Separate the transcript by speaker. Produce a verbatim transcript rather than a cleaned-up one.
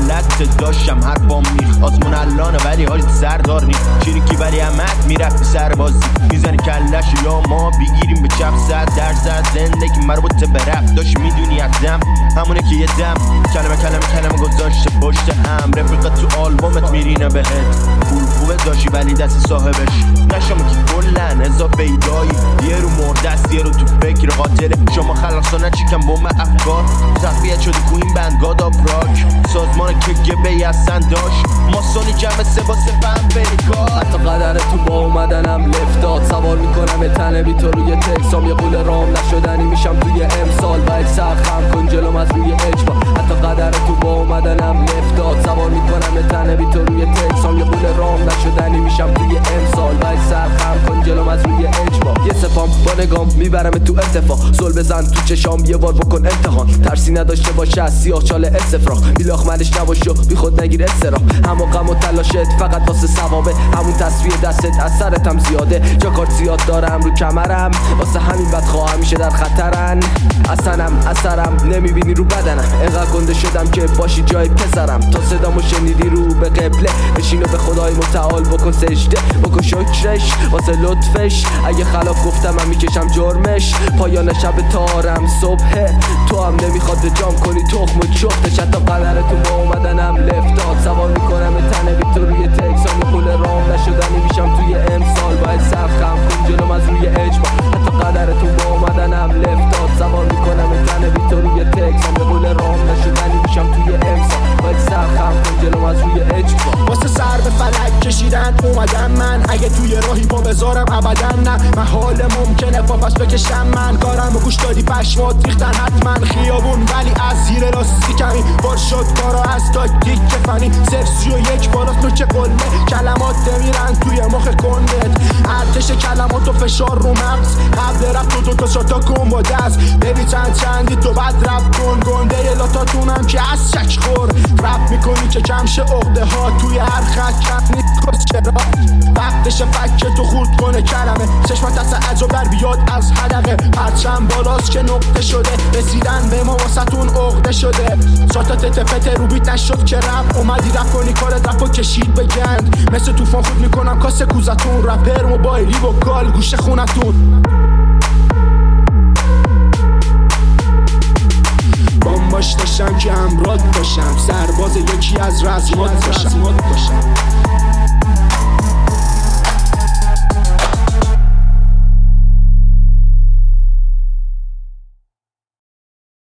Speaker 1: غلط داشتم حرفام میخ آزمون اللانه ولی حالی سردار نیست چیریکی ولی همت میرفتی سربازی میزنی کلش یا ما بگیریم به چپ صد درصد زندگی مربوطه به رفت داشت میدونی ازم همونه که یه دم کلمه کلمه کلمه گذاشته پشت هم رفیقت تو آلبومت میرینه بهت پول خوبه داشتی ولی دست صاحبش نشم که کلن اضافه ایدایی یه رو مردست یه رو تو فکر قاتله شما خلاصانه چیکم بوم افکار تقویت شده کوین بند گاد آف راک سازمان که گبه هستن داشت ماسونی جمع سه با سفهم بریکار
Speaker 2: حتی قدر تو با اومدنم لفتاد سوار میکنم تنه بی تو روی تکسام یه قول رام نشدنی میشم توی امسال باید سرخم کن جلوم از روی اجبا حتی قدر تو با اومدنم لفتاد سوار میکنم تنه بی تو روی تکسام یه قول رام نشدنی میشم توی امسال باید سرخم کن جلوم از روی اجبا یه سپام با نگام میبرم تو اتفاق زل بزن تو چشام یه بار بکن امتحان ترسی نداشته باشه از سیاه چاله استفراغ بیلاخ منش نباشو بی خود نگیر استراح همه غم و تلاشت فقط واسه ثوابه همون تصویر دستت از سرتم زیاده جا کارت زیاد دارم رو کمرم واسه همین بدخواه همیشه در خطرن اصلا اثرم نمیبینی رو بدنم انقدر گنده شدم که باشی جای پسرم تا صدامو شنیدی رو به قبله بشین و به خدای متعال بکن سجده بکن شکرش واسه لطفش اگه خلاف گفتم من میکشم جرمش پایان شب تارم صبح تو هم نمیخواد جام کنی تخم و چختش حتی قدرتون با اومدنم لفتاد سوار میکنم تنه بی تو روی تکسام پول رام نشدنی میشم توی امسال باید سرخم کن جلوم از روی اجبا حتی قدرتون با اومدنم لفتاد سوار میکنم تنه بی تو روی تکسام پول رام نشدنی میشم توی امسال باید سرخم کن جلوم از روی اجبا
Speaker 3: واسه سر به فلک کشیدن اومدم من اگه توی راهی پا بذارم ابدا نه محال ممکنه پا پس بکشم من کارم و گوش دادی پشمات ریختن حتما خیابون ولی از زیر راستی کمی بار شد کارا از تاکتیک فنی صفر سی و یک بالاست نوچه قلمه کلمات میرن توی مخ کندت ارتش کلمات و فشار رو مغز قبل رفت تو دوتا شاتا کن با دست ببی چند چندی تو بعد رفت کن گنده لاتاتونم که از شک خور رفت میکنی که کم شه عقده ها توی هر خط کم نیست کس چرا وقتش فکر تو خورد کنه کلمه چشمت از عجب در بیاد از حلقه پرچم بالاست که نقطه شده رسیدن به ما واسطون عقده شده شاتات تفته رو بیت نشد که رفت اومدی رفت کنی کارت رفت و کشید بگند مثل توفان خود میکنم کاسه کوزتون رپر موبایلی و کال گوشه خونتون بامباش داشتم که همراه باشم سرباز یکی از رزمات باشم